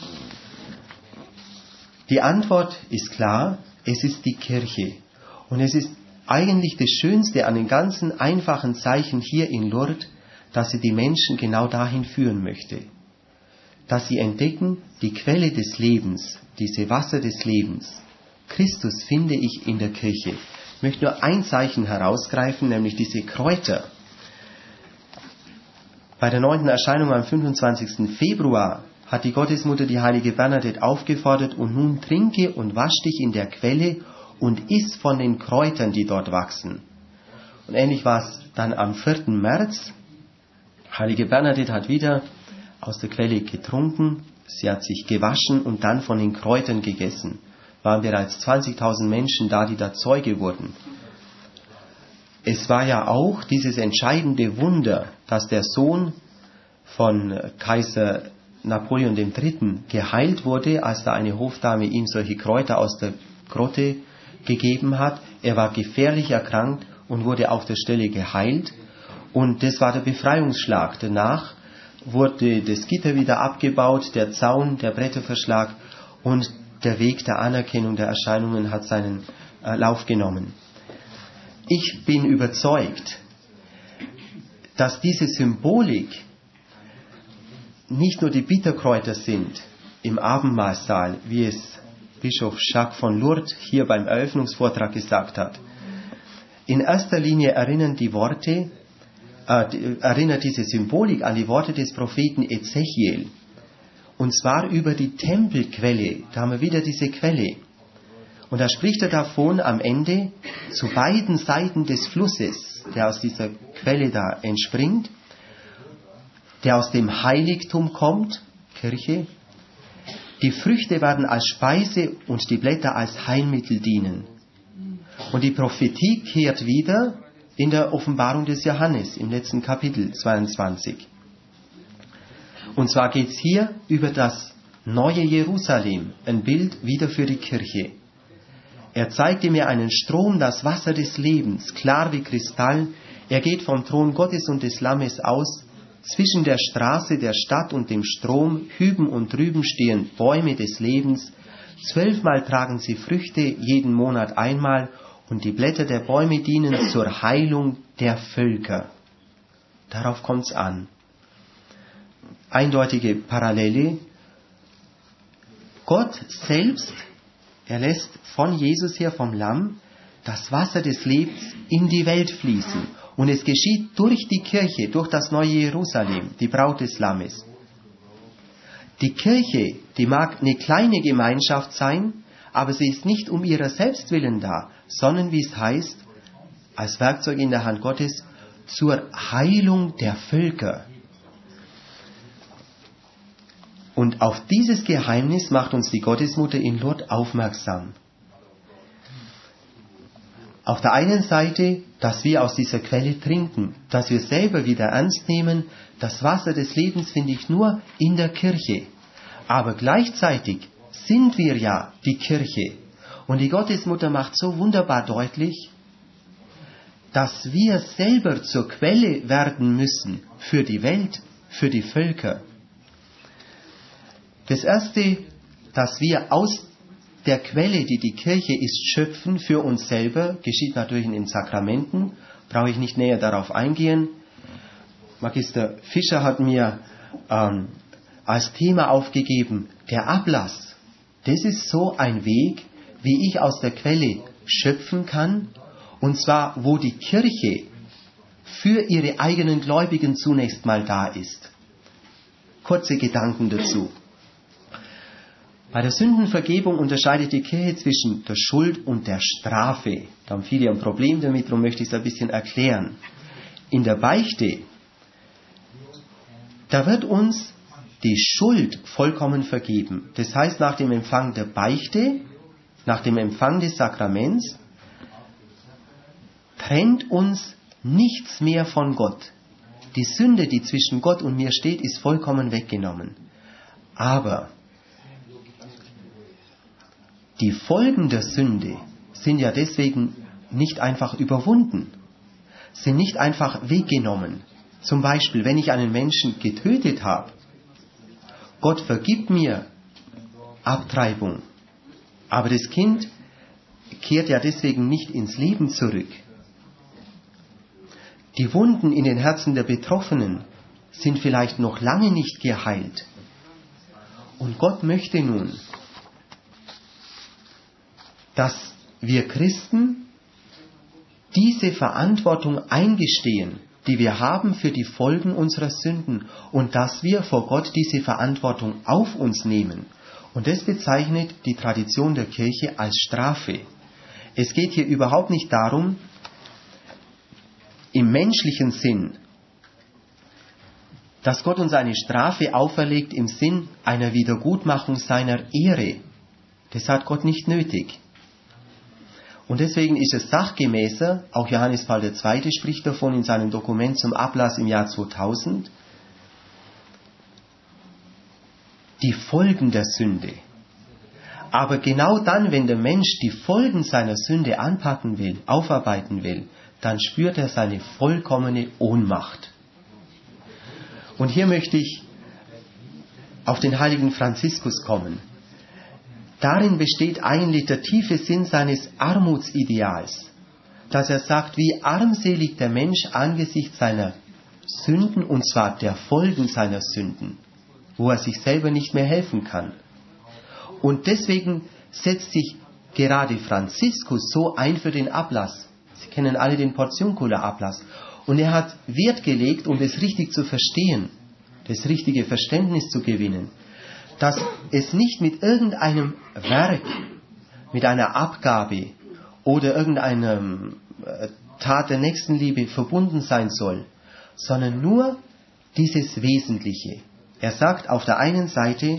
Die Antwort ist klar, es ist die Kirche. Und es ist eigentlich das Schönste an den ganzen einfachen Zeichen hier in Lourdes, dass sie die Menschen genau dahin führen möchte. Dass sie entdecken, die Quelle des Lebens, diese Wasser des Lebens. Christus finde ich in der Kirche. Ich möchte nur ein Zeichen herausgreifen, nämlich diese Kräuter. Bei der neunten Erscheinung am fünfundzwanzigsten Februar hat die Gottesmutter die heilige Bernadette aufgefordert, und nun trinke und wasch dich in der Quelle und iss von den Kräutern, die dort wachsen. Und ähnlich war es dann am vierten März. Heilige Bernadette hat wieder aus der Quelle getrunken, sie hat sich gewaschen und dann von den Kräutern gegessen. Waren bereits zwanzigtausend Menschen da, die da Zeuge wurden. Es war ja auch dieses entscheidende Wunder, dass der Sohn von Kaiser Napoleon der Dritte geheilt wurde, als da eine Hofdame ihm solche Kräuter aus der Grotte gegeben hat. Er war gefährlich erkrankt und wurde auf der Stelle geheilt. Und das war der Befreiungsschlag. Danach wurde das Gitter wieder abgebaut, der Zaun, der Bretterverschlag, und der Weg der Anerkennung der Erscheinungen hat seinen äh, Lauf genommen. Ich bin überzeugt, dass diese Symbolik nicht nur die Bitterkräuter sind im Abendmahlsaal, wie es Bischof Jacques von Lourdes hier beim Eröffnungsvortrag gesagt hat. In erster Linie erinnern die Worte, äh, die, erinnert diese Symbolik an die Worte des Propheten Ezechiel. Und zwar über die Tempelquelle. Da haben wir wieder diese Quelle. Und da spricht er davon am Ende, zu beiden Seiten des Flusses, der aus dieser Quelle da entspringt, der aus dem Heiligtum kommt, Kirche. Die Früchte werden als Speise und die Blätter als Heilmittel dienen. Und die Prophetie kehrt wieder in der Offenbarung des Johannes im letzten Kapitel zweiundzwanzig. Und zwar geht es hier über das neue Jerusalem, ein Bild wieder für die Kirche. Er zeigte mir einen Strom, das Wasser des Lebens, klar wie Kristall. Er geht vom Thron Gottes und des Lammes aus. Zwischen der Straße der Stadt und dem Strom, hüben und drüben stehen Bäume des Lebens. Zwölfmal tragen sie Früchte, jeden Monat einmal, und die Blätter der Bäume dienen zur Heilung der Völker. Darauf kommt es an. Eindeutige Parallele. Gott selbst, er lässt von Jesus her, vom Lamm, das Wasser des Lebens in die Welt fließen. Und es geschieht durch die Kirche, durch das neue Jerusalem, die Braut des Lammes. Die Kirche, die mag eine kleine Gemeinschaft sein, aber sie ist nicht um ihrer selbst willen da, sondern, wie es heißt, als Werkzeug in der Hand Gottes, zur Heilung der Völker. Und auf dieses Geheimnis macht uns die Gottesmutter in Lourdes aufmerksam. Auf der einen Seite, dass wir aus dieser Quelle trinken, dass wir selber wieder ernst nehmen, das Wasser des Lebens finde ich nur in der Kirche. Aber gleichzeitig sind wir ja die Kirche. Und die Gottesmutter macht so wunderbar deutlich, dass wir selber zur Quelle werden müssen für die Welt, für die Völker. Das Erste, dass wir aus der Quelle, die die Kirche ist, schöpfen für uns selber, geschieht natürlich in den Sakramenten, brauche ich nicht näher darauf eingehen. Magister Fischer hat mir ähm, als Thema aufgegeben, der Ablass. Das ist so ein Weg, wie ich aus der Quelle schöpfen kann, und zwar, wo die Kirche für ihre eigenen Gläubigen zunächst mal da ist. Kurze Gedanken dazu. Bei der Sündenvergebung unterscheidet die Kirche zwischen der Schuld und der Strafe. Da haben viele ein Problem damit, darum möchte ich es ein bisschen erklären. In der Beichte, da wird uns die Schuld vollkommen vergeben. Das heißt, nach dem Empfang der Beichte, nach dem Empfang des Sakraments, trennt uns nichts mehr von Gott. Die Sünde, die zwischen Gott und mir steht, ist vollkommen weggenommen. Aber die Folgen der Sünde sind ja deswegen nicht einfach überwunden, sind nicht einfach weggenommen. Zum Beispiel, wenn ich einen Menschen getötet habe, Gott vergibt mir Abtreibung, aber das Kind kehrt ja deswegen nicht ins Leben zurück. Die Wunden in den Herzen der Betroffenen sind vielleicht noch lange nicht geheilt. Und Gott möchte nun, dass wir Christen diese Verantwortung eingestehen, die wir haben für die Folgen unserer Sünden, und dass wir vor Gott diese Verantwortung auf uns nehmen. Und das bezeichnet die Tradition der Kirche als Strafe. Es geht hier überhaupt nicht darum, im menschlichen Sinn, dass Gott uns eine Strafe auferlegt im Sinn einer Wiedergutmachung seiner Ehre. Das hat Gott nicht nötig. Und deswegen ist es sachgemäßer, auch Johannes Paul der Zweite spricht davon in seinem Dokument zum Ablass im Jahr zweitausend, die Folgen der Sünde. Aber genau dann, wenn der Mensch die Folgen seiner Sünde anpacken will, aufarbeiten will, dann spürt er seine vollkommene Ohnmacht. Und hier möchte ich auf den heiligen Franziskus kommen. Darin besteht eigentlich der tiefe Sinn seines Armutsideals, dass er sagt, wie armselig der Mensch angesichts seiner Sünden, und zwar der Folgen seiner Sünden, wo er sich selber nicht mehr helfen kann. Und deswegen setzt sich gerade Franziskus so ein für den Ablass. Sie kennen alle den Portiuncula-Ablass. Und er hat Wert gelegt, um das richtig zu verstehen, das richtige Verständnis zu gewinnen, dass es nicht mit irgendeinem Werk, mit einer Abgabe oder irgendeiner Tat der Nächstenliebe verbunden sein soll, sondern nur dieses Wesentliche. Er sagt auf der einen Seite,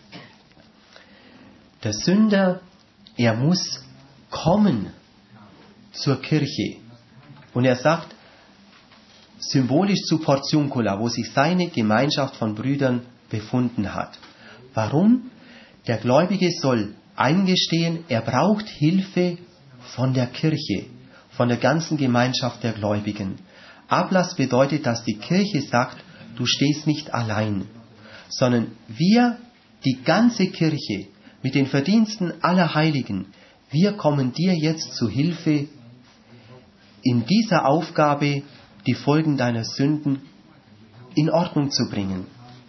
der Sünder, er muss kommen zur Kirche. Und er sagt, symbolisch zu Portiuncula, wo sich seine Gemeinschaft von Brüdern befunden hat. Warum? Der Gläubige soll eingestehen, er braucht Hilfe von der Kirche, von der ganzen Gemeinschaft der Gläubigen. Ablass bedeutet, dass die Kirche sagt, du stehst nicht allein, sondern wir, die ganze Kirche, mit den Verdiensten aller Heiligen, wir kommen dir jetzt zu Hilfe in dieser Aufgabe, die Folgen deiner Sünden in Ordnung zu bringen.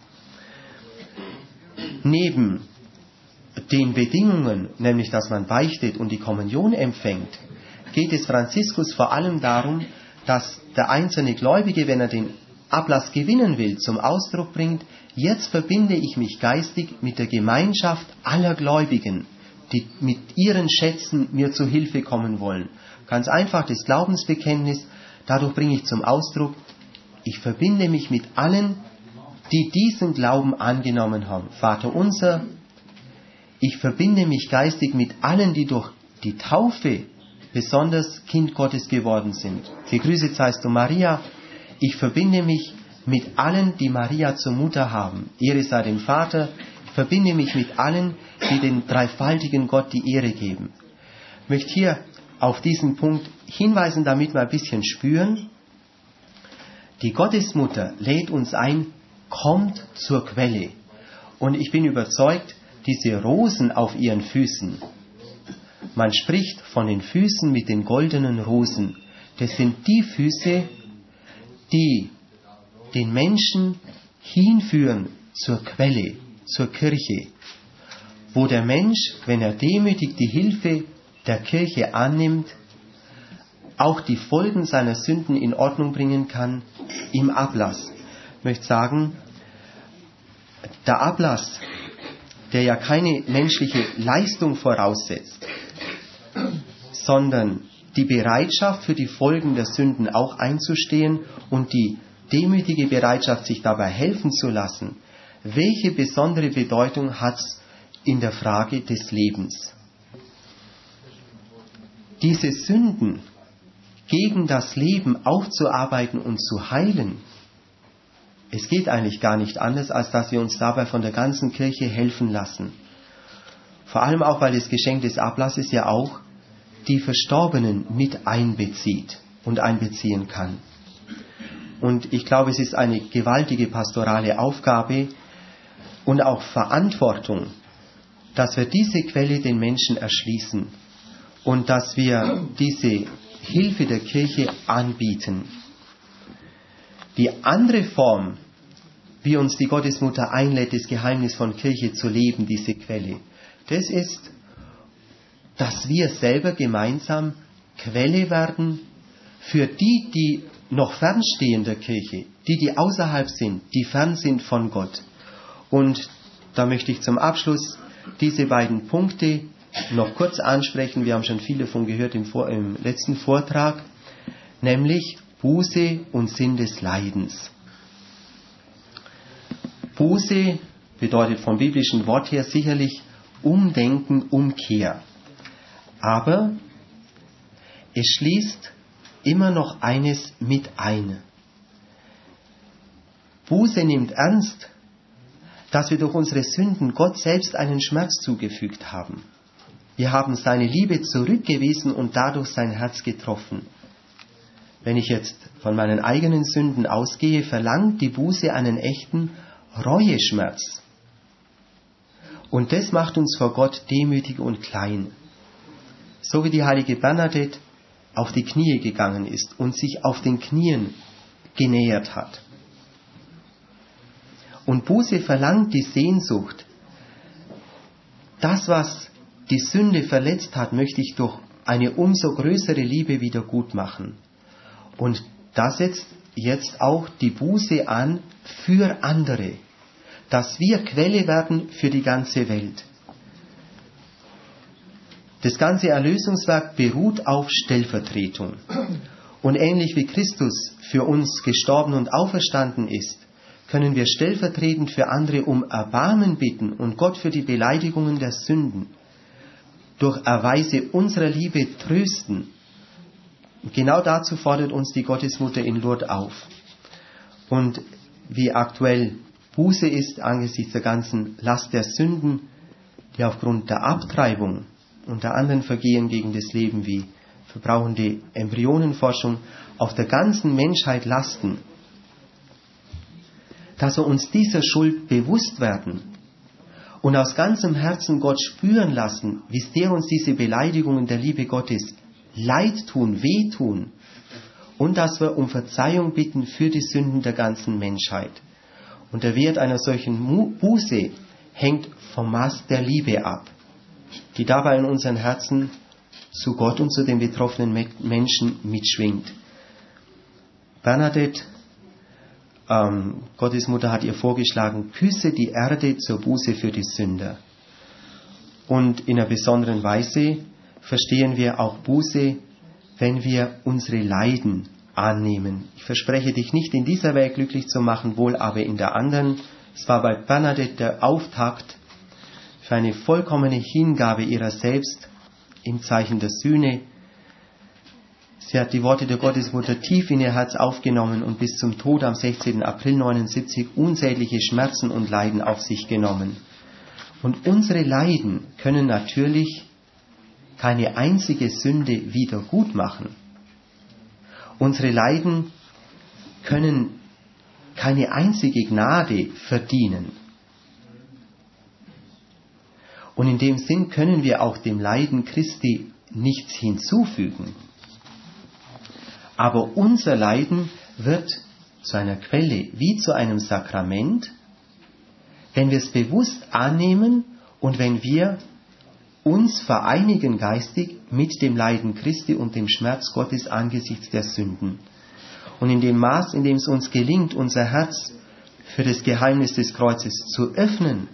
Neben den Bedingungen, nämlich dass man beichtet und die Kommunion empfängt, geht es Franziskus vor allem darum, dass der einzelne Gläubige, wenn er den Ablass gewinnen will, zum Ausdruck bringt, jetzt verbinde ich mich geistig mit der Gemeinschaft aller Gläubigen, die mit ihren Schätzen mir zu Hilfe kommen wollen. Ganz einfach das Glaubensbekenntnis, dadurch bringe ich zum Ausdruck, ich verbinde mich mit allen, die diesen Glauben angenommen haben. Vater unser, ich verbinde mich geistig mit allen, die durch die Taufe besonders Kind Gottes geworden sind. Gegrüßet seist du, Maria. Ich verbinde mich mit allen, die Maria zur Mutter haben. Ehre sei dem Vater. Ich verbinde mich mit allen, die den dreifaltigen Gott die Ehre geben. Ich möchte hier auf diesen Punkt hinweisen, damit wir ein bisschen spüren. Die Gottesmutter lädt uns ein, kommt zur Quelle. Und ich bin überzeugt, diese Rosen auf ihren Füßen, man spricht von den Füßen mit den goldenen Rosen. Das sind die Füße, die den Menschen hinführen zur Quelle, zur Kirche, wo der Mensch, wenn er demütig die Hilfe der Kirche annimmt, auch die Folgen seiner Sünden in Ordnung bringen kann im Ablass. Ich möchte sagen, der Ablass, der ja keine menschliche Leistung voraussetzt, sondern die Bereitschaft für die Folgen der Sünden auch einzustehen und die demütige Bereitschaft, sich dabei helfen zu lassen, welche besondere Bedeutung hat es in der Frage des Lebens? Diese Sünden gegen das Leben aufzuarbeiten und zu heilen, es geht eigentlich gar nicht anders, als dass wir uns dabei von der ganzen Kirche helfen lassen. Vor allem auch, weil das Geschenk des Ablasses ja auch die Verstorbenen mit einbezieht und einbeziehen kann. Und ich glaube, es ist eine gewaltige pastorale Aufgabe und auch Verantwortung, dass wir diese Quelle den Menschen erschließen und dass wir diese Hilfe der Kirche anbieten. Die andere Form, wie uns die Gottesmutter einlädt, das Geheimnis von Kirche zu leben, diese Quelle, das ist, dass wir selber gemeinsam Quelle werden für die, die noch fernstehen der Kirche, die, die außerhalb sind, die fern sind von Gott. Und da möchte ich zum Abschluss diese beiden Punkte noch kurz ansprechen. Wir haben schon viel davon gehört im, Vor- im letzten Vortrag, nämlich Buße und Sinn des Leidens. Buße bedeutet vom biblischen Wort her sicherlich Umdenken, Umkehr. Aber es schließt immer noch eines mit ein. Buße nimmt ernst, dass wir durch unsere Sünden Gott selbst einen Schmerz zugefügt haben. Wir haben seine Liebe zurückgewiesen und dadurch sein Herz getroffen. Wenn ich jetzt von meinen eigenen Sünden ausgehe, verlangt die Buße einen echten Reueschmerz. Und das macht uns vor Gott demütig und klein. So wie die heilige Bernadette auf die Knie gegangen ist und sich auf den Knien genähert hat. Und Buße verlangt die Sehnsucht. Das, was die Sünde verletzt hat, möchte ich durch eine umso größere Liebe wieder gut machen. Und da setzt jetzt auch die Buße an für andere, dass wir Quelle werden für die ganze Welt. Das ganze Erlösungswerk beruht auf Stellvertretung. Und ähnlich wie Christus für uns gestorben und auferstanden ist, können wir stellvertretend für andere um Erbarmen bitten und Gott für die Beleidigungen der Sünden durch Erweise unserer Liebe trösten. Genau dazu fordert uns die Gottesmutter in Lourdes auf. Und wie aktuell Buße ist angesichts der ganzen Last der Sünden, die aufgrund der Abtreibung und der anderen Vergehen gegen das Leben wie verbrauchende Embryonenforschung auf der ganzen Menschheit lasten, dass wir uns dieser Schuld bewusst werden und aus ganzem Herzen Gott spüren lassen, wie sehr uns diese Beleidigungen der Liebe Gottes leid tun, wehtun, und dass wir um Verzeihung bitten für die Sünden der ganzen Menschheit. Und der Wert einer solchen Buße hängt vom Maß der Liebe ab, die dabei in unseren Herzen zu Gott und zu den betroffenen Menschen mitschwingt. Bernadette, ähm, Gottesmutter, hat ihr vorgeschlagen, küsse die Erde zur Buße für die Sünder. Und in einer besonderen Weise verstehen wir auch Buße, wenn wir unsere Leiden annehmen. Ich verspreche dich nicht in dieser Welt glücklich zu machen, wohl aber in der anderen. Es war bei Bernadette der Auftakt für eine vollkommene Hingabe ihrer selbst im Zeichen der Sühne. Sie hat die Worte der Gottesmutter tief in ihr Herz aufgenommen und bis zum Tod am sechzehnten April neunzehnhundertneunundsiebzig unzählige Schmerzen und Leiden auf sich genommen. Und unsere Leiden können natürlich keine einzige Sünde wieder gut machen. Unsere Leiden können keine einzige Gnade verdienen. Und in dem Sinn können wir auch dem Leiden Christi nichts hinzufügen. Aber unser Leiden wird zu einer Quelle, wie zu einem Sakrament, wenn wir es bewusst annehmen und wenn wir uns vereinigen geistig mit dem Leiden Christi und dem Schmerz Gottes angesichts der Sünden. Und in dem Maß, in dem es uns gelingt, unser Herz für das Geheimnis des Kreuzes zu öffnen,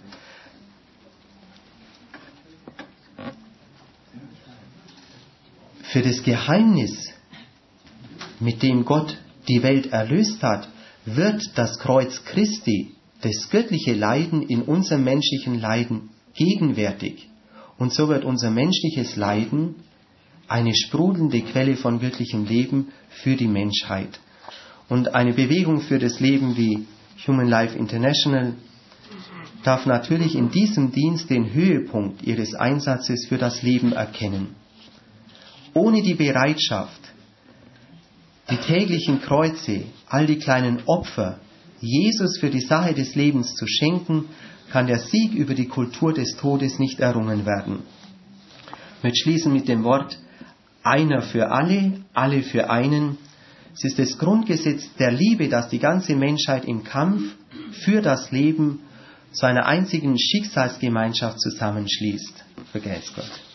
für das Geheimnis, mit dem Gott die Welt erlöst hat, wird das Kreuz Christi, das göttliche Leiden in unserem menschlichen Leiden gegenwärtig. Und so wird unser menschliches Leiden eine sprudelnde Quelle von göttlichem Leben für die Menschheit. Und eine Bewegung für das Leben wie Human Life International darf natürlich in diesem Dienst den Höhepunkt ihres Einsatzes für das Leben erkennen. Ohne die Bereitschaft, die täglichen Kreuze, all die kleinen Opfer, Jesus für die Sache des Lebens zu schenken, kann der Sieg über die Kultur des Todes nicht errungen werden. Ich möchte schließen mit dem Wort, einer für alle, alle für einen. Es ist das Grundgesetz der Liebe, das die ganze Menschheit im Kampf für das Leben zu einer einzigen Schicksalsgemeinschaft zusammenschließt. Vergelt's Gott.